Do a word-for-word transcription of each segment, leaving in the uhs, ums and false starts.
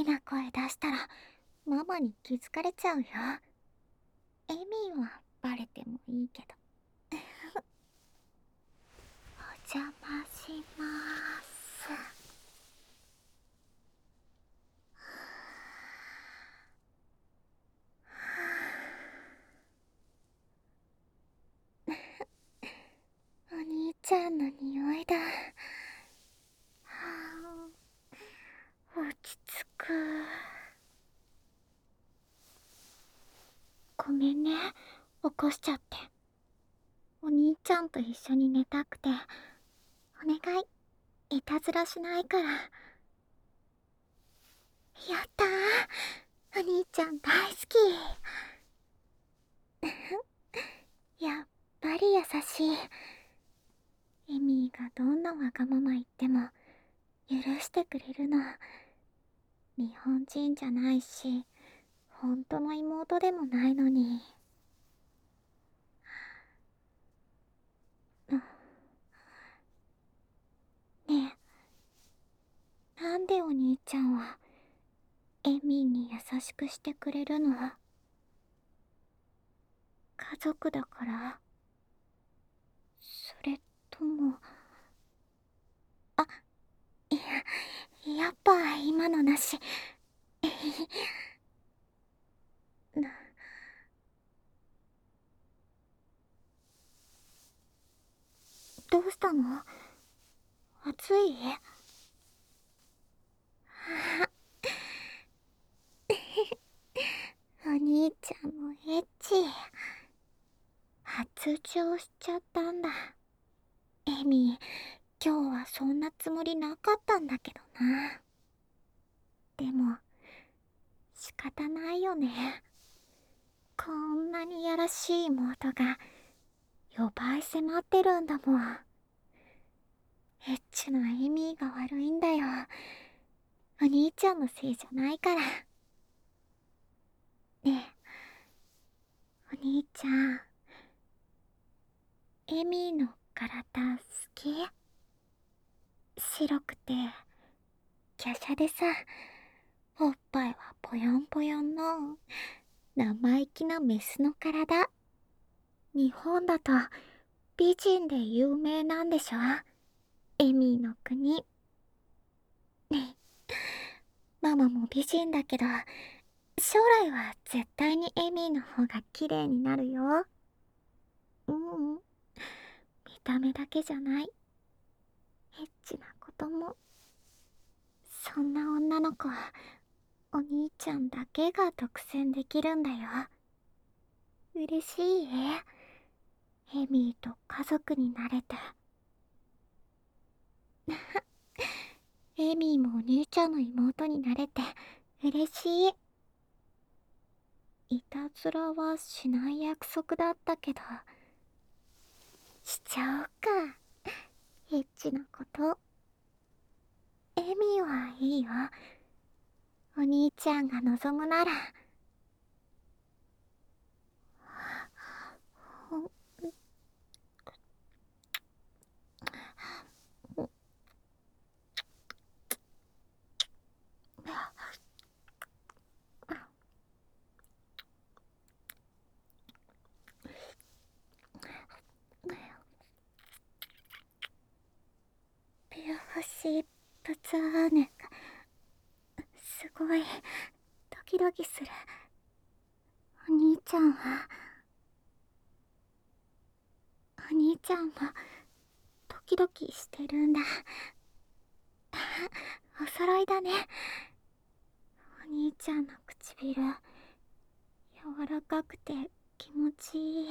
きな声出したらママに気づかれちゃうよ。エミーはバレてもいいけど。お邪魔しまーす。お兄ちゃんの匂いだ。はあ、落ち着く。ごめんね、起こしちゃって。お兄ちゃんと一緒に寝たくて。お願い、いたずらしないから。やったー、お兄ちゃん大好き。やっぱり優しい。エミーがどんなわがまま言っても許してくれるの。日本人じゃないし、本当の妹でもないのに。ねえ、なんでお兄ちゃんはエミーに優しくしてくれるの？家族だから？それとも、あ、いや、やっぱ今のなし。な、どうしたの？暑い？お兄ちゃんもエッチ。発情しちゃったんだ。エミー、今日はそんなつもりなかったんだけどな。でも、仕方ないよね。こんなにやらしい妹が、よばい迫ってるんだもん。エッチなエミーが悪いんだよ。お兄ちゃんのせいじゃないから。ねえ、お兄ちゃん、エミーの体好き？白くて、華奢でさ、おっぱいはぽよんぽよんの、生意気なメスの体。日本だと、美人で有名なんでしょ？エミーの国。ねえ、ママも美人だけど、将来は絶対にエミーの方が綺麗になるよ。うん、見た目だけじゃない。エッチなことも。そんな女の子は、お兄ちゃんだけが独占できるんだよ。嬉しい？エミーと家族になれて。エミーもお兄ちゃんの妹になれて嬉しい。いたずらはしない約束だったけど、しちゃおうか。エッチなこと。エミーはいいよ。お兄ちゃんが望むなら。ほピュアシープツァーネがすごいドキドキする。お兄ちゃんは、お兄ちゃんもドキドキしてるんだ。お揃いだね。お兄ちゃんの唇、柔らかくて気持ちいい。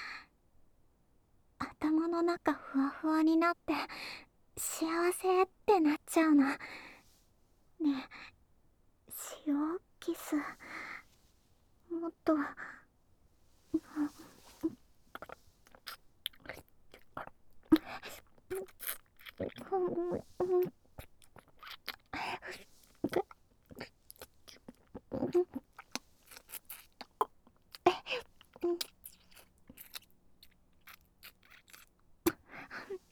頭の中ふわふわになって幸せってなっちゃうの。ねえ、塩キスもっと。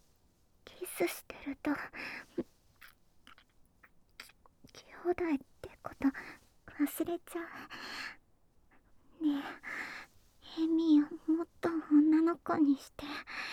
キスしてると兄弟ってこと忘れちゃう。ねえ、エミをもっと女の子にして。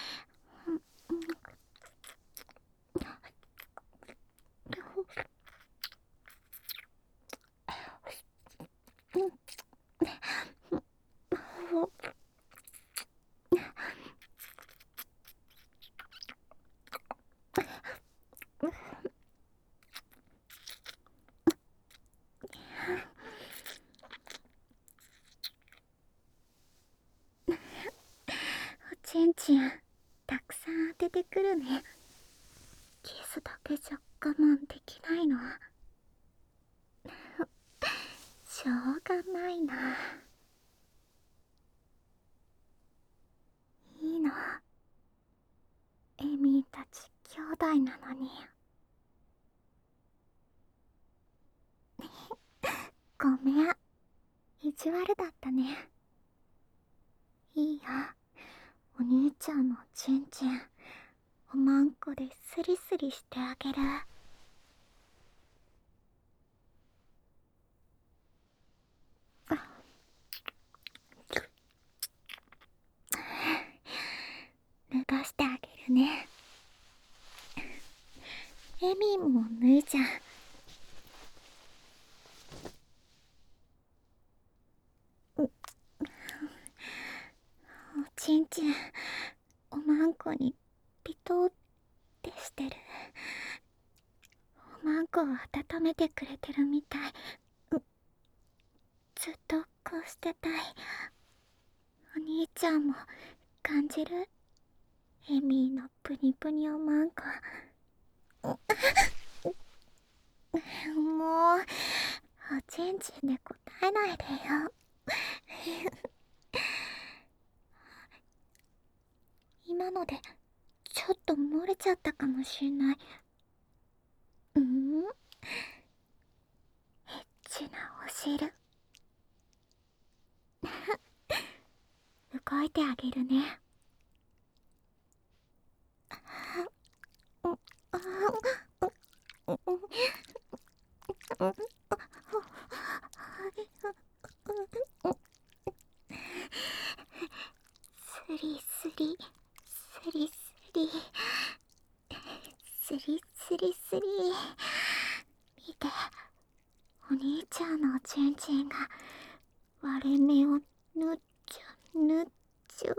おちんちんたくさん当ててくるね。キスだけじゃ我慢できないの。しょうがないな。いいの、エミーたち兄弟なのに。ごめん、意地悪だったね。いいよ、お兄ちゃんのちんちんおまんこでスリスリしてあげる。脱がしてあげるね。エミーも脱いじゃう。おちんちんおまんこにピトーってしてる。おまんこを温めてくれてるみたい。ずっとこうしてたい。お兄ちゃんも感じる？エミーのプニプニおまんこ。もうおちんちんで答えないでよ。今のでちょっと漏れちゃったかもしんない。うん？エッチなお汁。動いてあげるね。スリスリスリスリスリスリスリ。見て、お兄ちゃんのおちんちんが割れ目をぬっちゅぬっちゅって。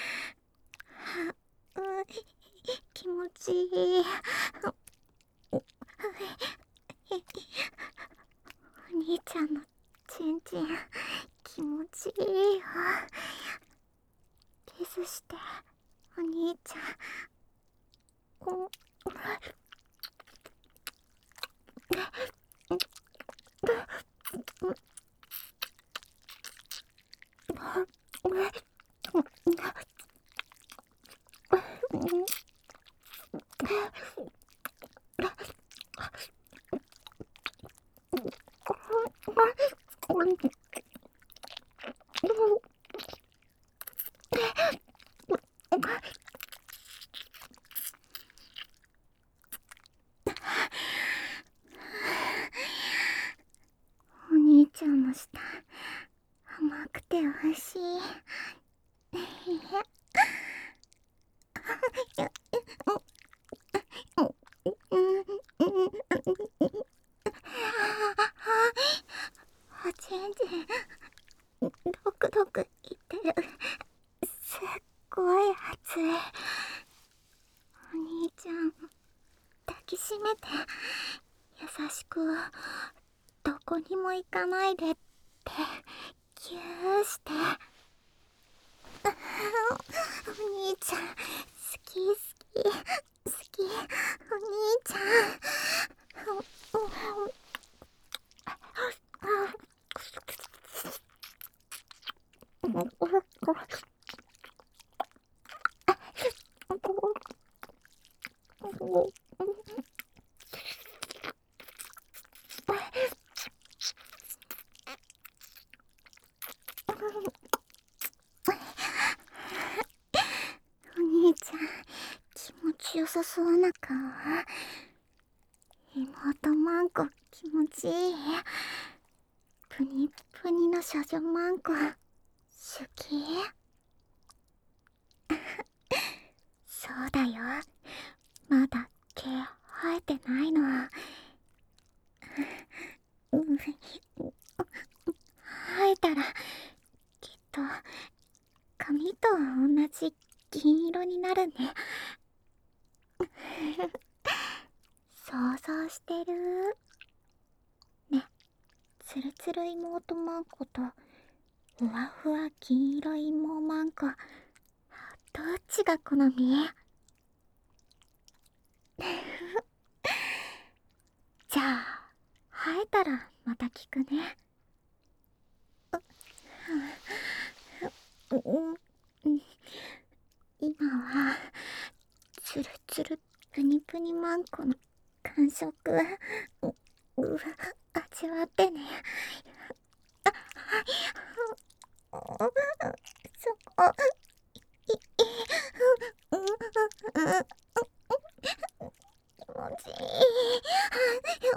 うん、気持ちいい。お兄ちゃんのちんちん気持ちいいよ。キスしてお兄ちゃん。うん、お兄ちゃんの舌甘くておいしい。おちんちんドクドクいってる。すっごい熱い。お兄ちゃん抱きしめて優しくどこにも行かないでってギューして。お兄ちゃん好き好き好き。お兄ちゃん。お兄ちゃん気持ちよさそうな顔。妹マンコ気持じい。プニプニの少女マンコ好き？そうだよ、まだ毛生えてないの。うん生えたらきっと髪と同じ銀色になるね。想像してるね。つるつる妹マンコとふわふわ金色妹マンコ、どっちが好み？じゃあ生えたらまた聞くね。うんうん今はつるつるプニプニマンコの感触うう味わってね。そこいい気持ちいい。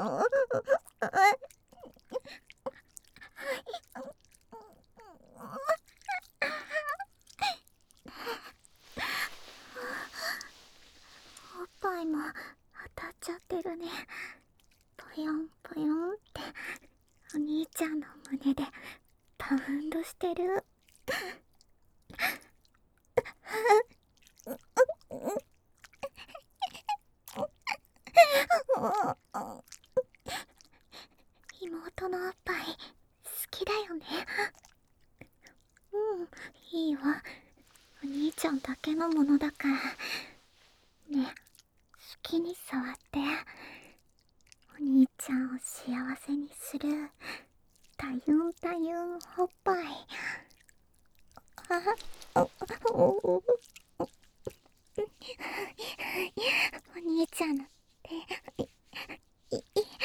おっぱいも当たっちゃってるね。ぽよんぽよんってお兄ちゃんの胸でバウンドしてる。妹のおっぱい好きだよね。うんいいよ、お兄ちゃんだけのものだからね。好きに触ってお兄ちゃんを幸せにするたゆんたゆんおっぱい。あおおお兄ちゃんの手いい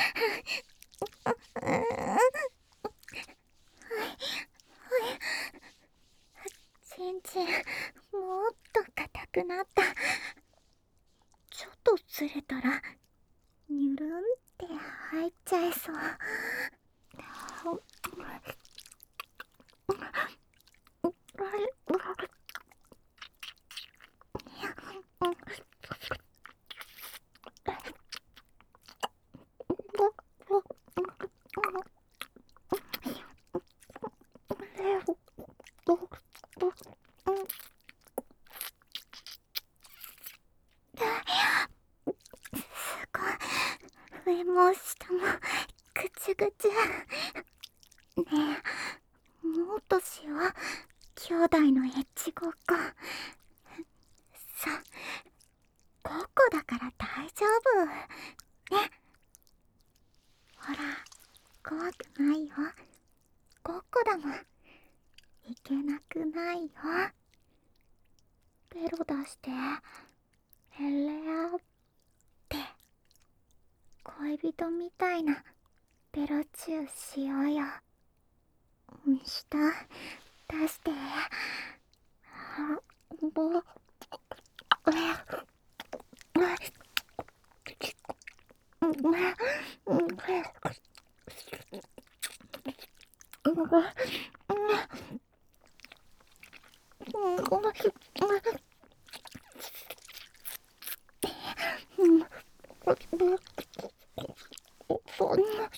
ちんちんもっと硬くなった。ちょっとずれたらにゅるんって入っちゃいそう。上も下もぐちゅぐちゅ。ねえ、もっとしよう。兄弟のエッチごっこ。さ、ごっこだから大丈夫ね。ほら、怖くないよ。ごっこだもん。いけなくないよ。ベロ出してヘレアって恋人みたいなベロチューしようよ。舌出して。ぼそんな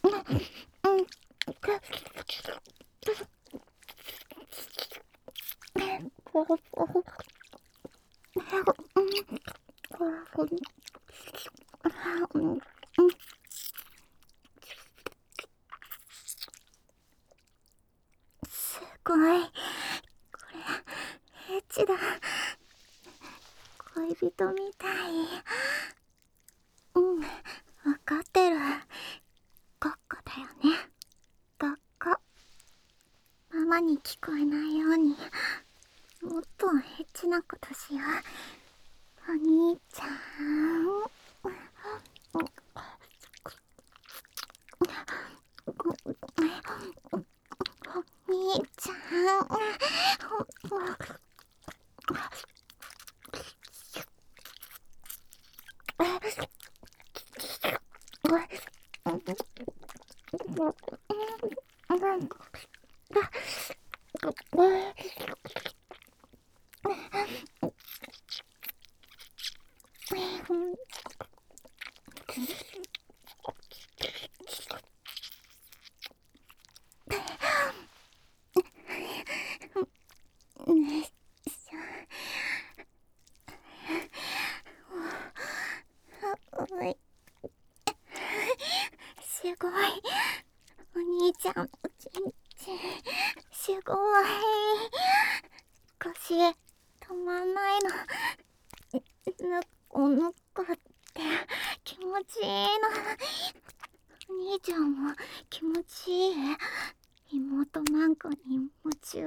すごい、これエッチだ。恋人みたい。うん、わかってる。ごっこだよね。ごっこ。ママに聞こえないようにもっとエッチなことしよう。お兄ちゃん。お兄ちゃん。 ねしょ。おい。すごい。お兄ちゃんのちんちん。すごい。腰、止まんないの。ぬこぬこって気持ちいいの。お兄ちゃんも気持ちいい。妹マンコに夢中。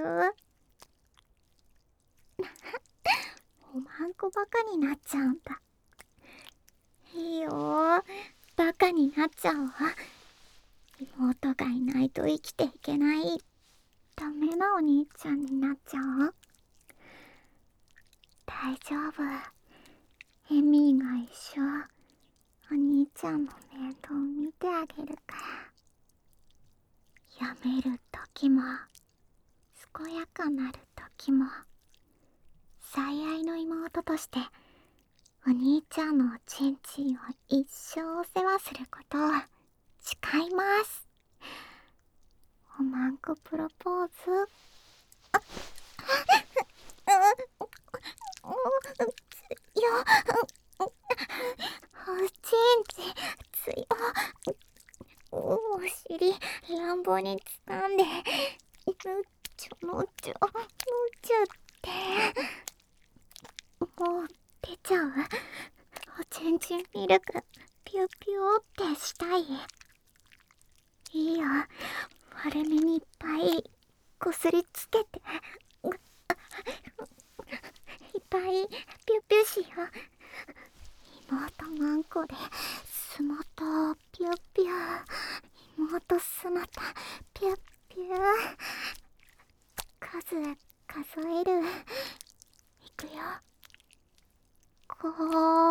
おまんこバカになっちゃうんだ。いいよー。バカになっちゃおう。妹がいないと生きていけないダメなお兄ちゃんになっちゃおう。大丈夫。エミーが一生お兄ちゃんの面倒見てあげるから。やめる時も健やかなる時も最愛の妹としてお兄ちゃんのおちんちんを一生お世話することを誓います。おまんこプロポーズ。あっつよおちんちんつよ。お尻乱暴に掴んでぬちょのちょのちゅってもう出ちゃう。おちんちんミルクピュピュってしたい。いいよ、割れ目にいっぱいこすりつけていっぱいピュピュしよう。妹マンコでスノとピュピュ。妹スノとピュピュ。数数える。いくよ。こう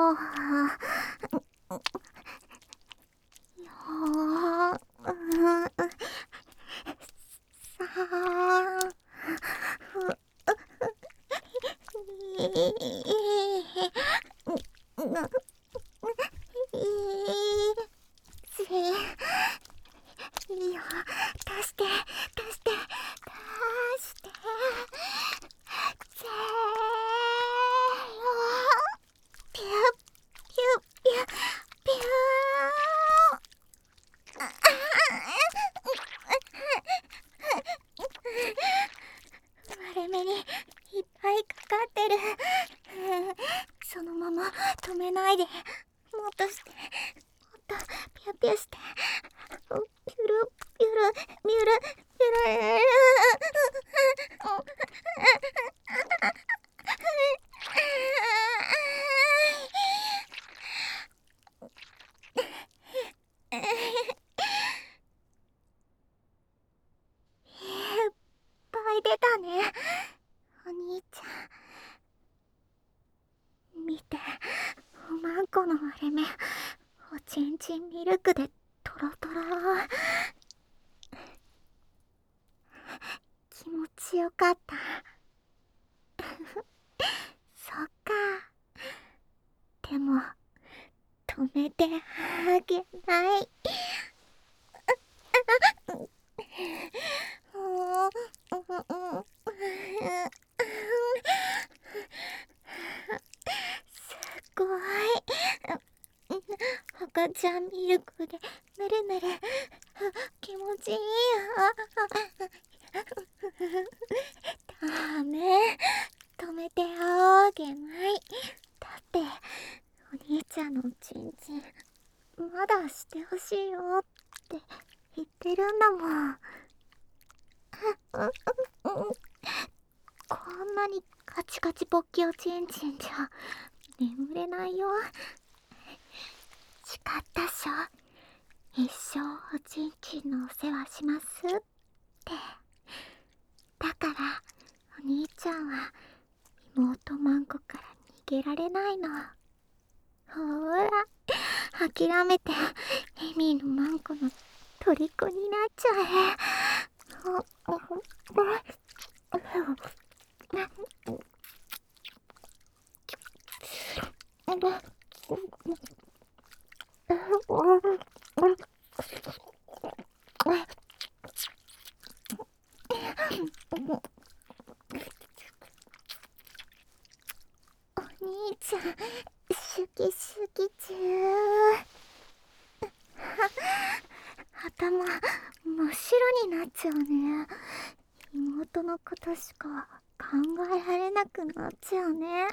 よーうんさあいいよ。出して出して出してせーの。ピュッピュッピュッピュー。割れ目にいっぱいかかってる。そのまま止めないでもっとしてもっとピュッピュしてピュルピュルピュルピュルいっぱい出たね。お兄ちゃん見て、おまんこの割れ目おちんちんミルクでトロトロ。気持ちよかった。そっか。でも止めてあげない。すごい。赤ちゃんミルクでぬるぬる気持ちいいよ。ダメ、止めてあげない。だってお兄ちゃんのちんちんまだしてほしいよって言ってるんだもん。こんなにカチカチポッキおちんちんじゃ眠れないよ。誓ったっしょ。一生おちんちんのお世話しますって。だからお兄ちゃんは妹マンコから逃げられないの。ほーら、諦めてエミーのマンコの虜になっちゃえ。 お兄ちゃん、シュキシュキ中。頭真っ白になっちゃうね。妹のことしか考えられなくなっちゃうね。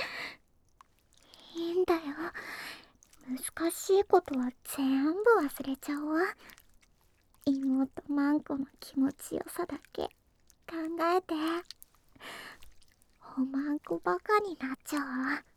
いいんだよ。難しいことは全部忘れちゃおう。妹マンコの気持ちよさだけ考えて。おまんこバカになっちゃう。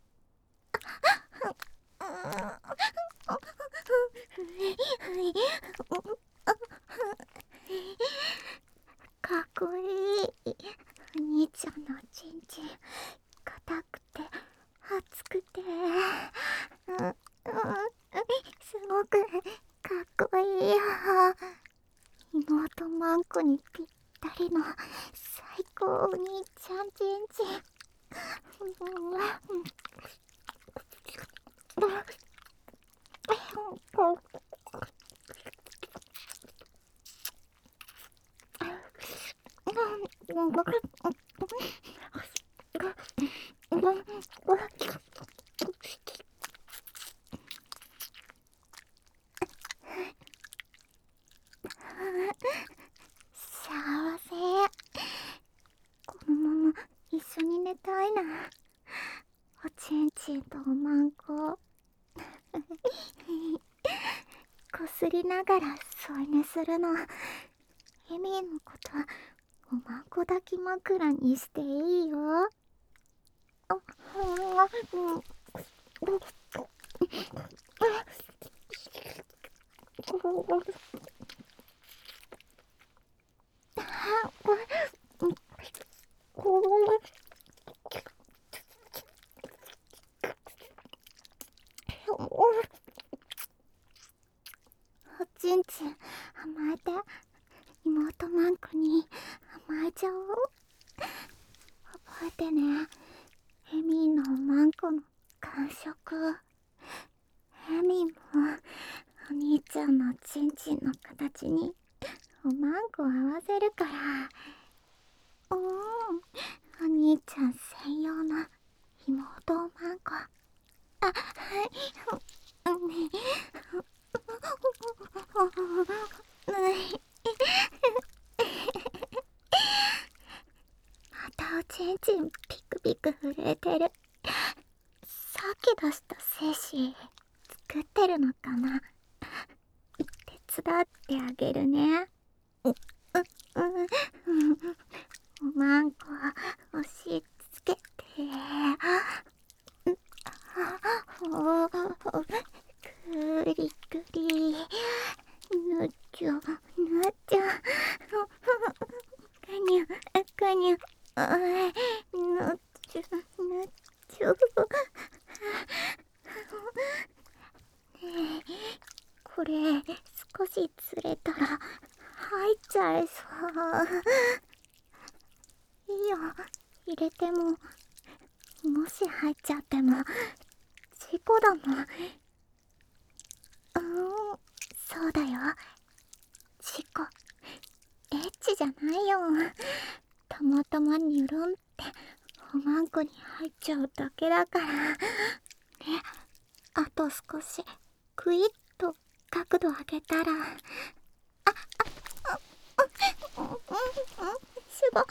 かっこいい。お兄ちゃんのちんちん硬くて熱くて、うんうん、すごくかっこいいよ。妹マンコにぴったりの最高お兄ちゃんちんちん。幸せ。このまま一緒に寝たいな。おちんちんとおまんここすりながら添い寝するの。エミーのことおまんこ抱き枕にしていいよ。おちんちん甘えて。妹マンコに甘えちゃおう。覚えてね。エミーのおまんこの感触。エミーもお兄ちゃんのちんちんの形におまんこ合わせるから。うん、お兄ちゃん専用の妹おまんこ。あ、はい。またおちんちんピクピク震えてる。さっき出した精子作ってるのかな。手伝ってあげるね。う、う、うん、おまんこ押し付けて。くりくり、ぬちょぬちょ、かにゅかにゅ、ぬちょぬちょ。ねえ、これ少しずれたら入っちゃいそう。いいよ、入れても。もし入っちゃっても事故だもん。うーん、そうだよ。事故。エッチじゃないよ。たまたまニュルンっておまんこに入っちゃうだけだから。ね、あと少しクイッと角度上げたら。あ、あ、あ、うん、うん、うん、すご。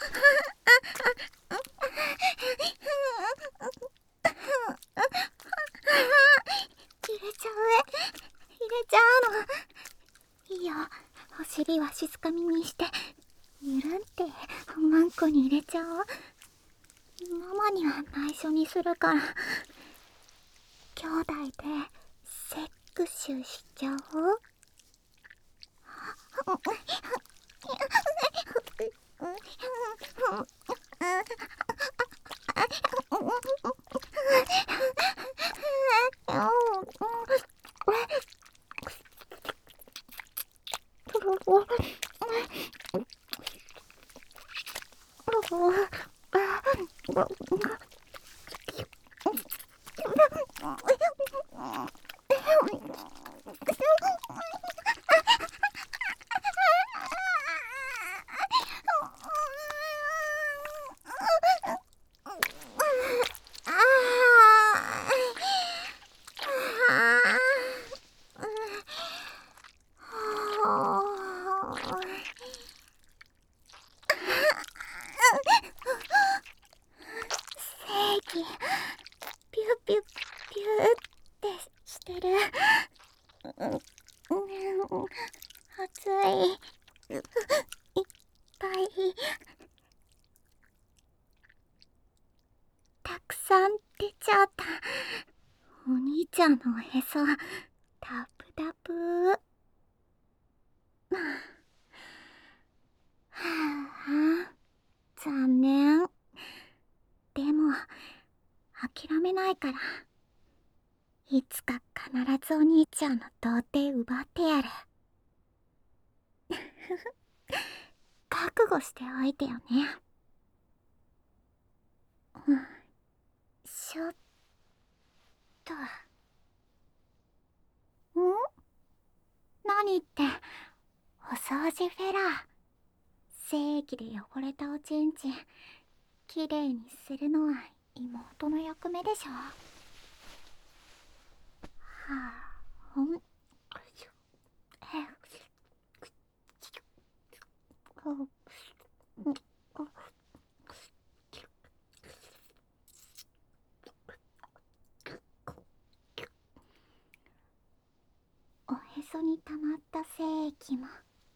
入れちゃう。入れちゃうの。いいよ、お尻は静かみにしてニュルンっておまんこに入れちゃおう。ママには内緒にするから。兄弟でセックスしちゃおう。 暑い。いっぱい。たくさん出ちゃった。お兄ちゃんのおへそ、タプタプ。はあ、残念。でも、諦めないから。いつか必ずお兄ちゃんの童貞奪ってやる。覚悟しておいてよね。うん、ちょっと。ん？何って、お掃除フェラ。精液で汚れたおちんちん、きれいにするのは妹の役目でしょ。はあ、ほん、え、おへそに溜まった精液も。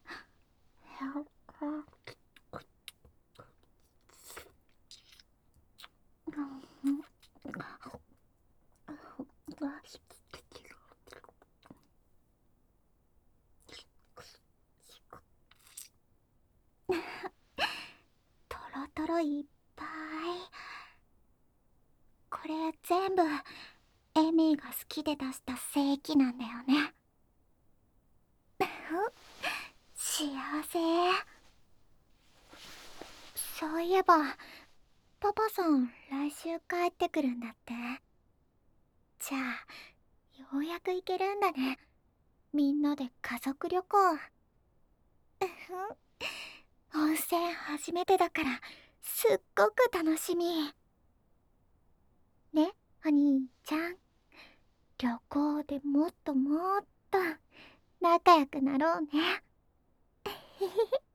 トロトロいっぱい。これ全部エミーが好きで出した精液なんだよね。幸せ。そういえばパパさん来週帰ってくるんだって。じゃあようやく行けるんだね、みんなで家族旅行。温泉初めてだからすっごく楽しみね。お兄ちゃん、旅行でもっともっと仲良くなろうね。